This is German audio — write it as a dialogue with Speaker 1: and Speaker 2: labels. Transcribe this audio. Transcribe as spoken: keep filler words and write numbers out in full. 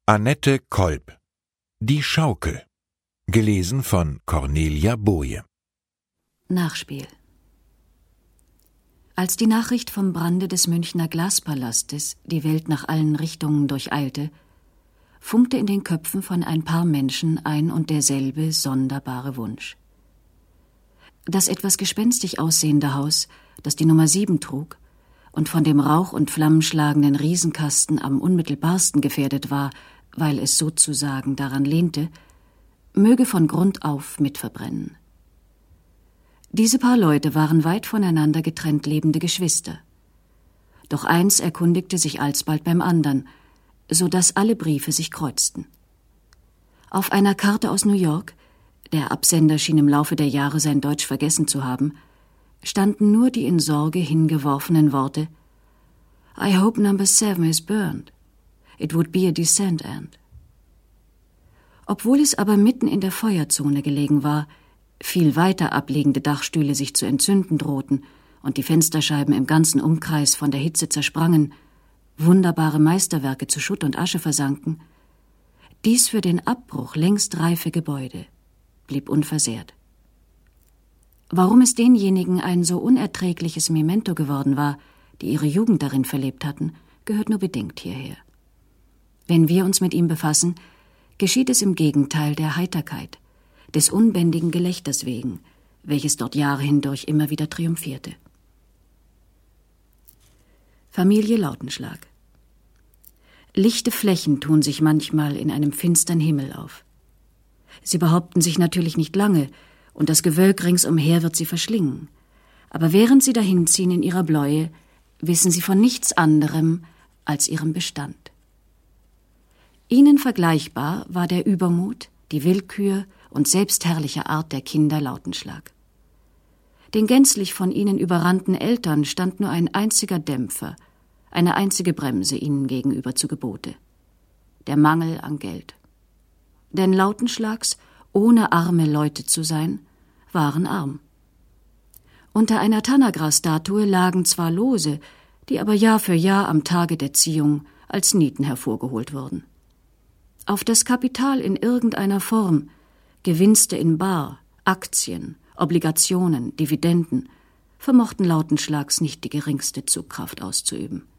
Speaker 1: Annette Kolb. Die Schaukel. Gelesen von Cornelia Boje.
Speaker 2: Nachspiel. Als die Nachricht vom Brande des Münchner Glaspalastes die Welt nach allen Richtungen durcheilte, funkte in den Köpfen von ein paar Menschen ein und derselbe sonderbare Wunsch. Das etwas gespenstig aussehende Haus, das die Nummer sieben trug und von dem Rauch und Flammen schlagenden Riesenkasten am unmittelbarsten gefährdet war, weil es sozusagen daran lehnte, möge von Grund auf mitverbrennen. Diese paar Leute waren weit voneinander getrennt lebende Geschwister. Doch eins erkundigte sich alsbald beim andern, so dass alle Briefe sich kreuzten. Auf einer Karte aus New York, der Absender schien im Laufe der Jahre sein Deutsch vergessen zu haben, standen nur die in Sorge hingeworfenen Worte: I hope number seven is burned. It would be a decent end. Obwohl es aber mitten in der Feuerzone gelegen war, viel weiter abliegende Dachstühle sich zu entzünden drohten und die Fensterscheiben im ganzen Umkreis von der Hitze zersprangen, wunderbare Meisterwerke zu Schutt und Asche versanken, dies für den Abbruch längst reife Gebäude blieb unversehrt. Warum es denjenigen ein so unerträgliches Memento geworden war, die ihre Jugend darin verlebt hatten, gehört nur bedingt hierher. Wenn wir uns mit ihm befassen, geschieht es im Gegenteil der Heiterkeit, des unbändigen Gelächters wegen, welches dort Jahre hindurch immer wieder triumphierte. Familie Lautenschlag. Lichte Flächen tun sich manchmal in einem finstern Himmel auf. Sie behaupten sich natürlich nicht lange, und das Gewölk ringsumher wird sie verschlingen. Aber während sie dahinziehen in ihrer Bläue, wissen sie von nichts anderem als ihrem Bestand. Ihnen vergleichbar war der Übermut, die Willkür und selbstherrliche Art der Kinder Lautenschlag. Den gänzlich von ihnen überrannten Eltern stand nur ein einziger Dämpfer, eine einzige Bremse ihnen gegenüber zu Gebote: der Mangel an Geld. Denn Lautenschlags, ohne arme Leute zu sein, waren arm. Unter einer Tanagra-Statue lagen zwar Lose, die aber Jahr für Jahr am Tage der Ziehung als Nieten hervorgeholt wurden. Auf das Kapital in irgendeiner Form, Gewinnste in Bar, Aktien, Obligationen, Dividenden, vermochten Lautenschlags nicht die geringste Zugkraft auszuüben.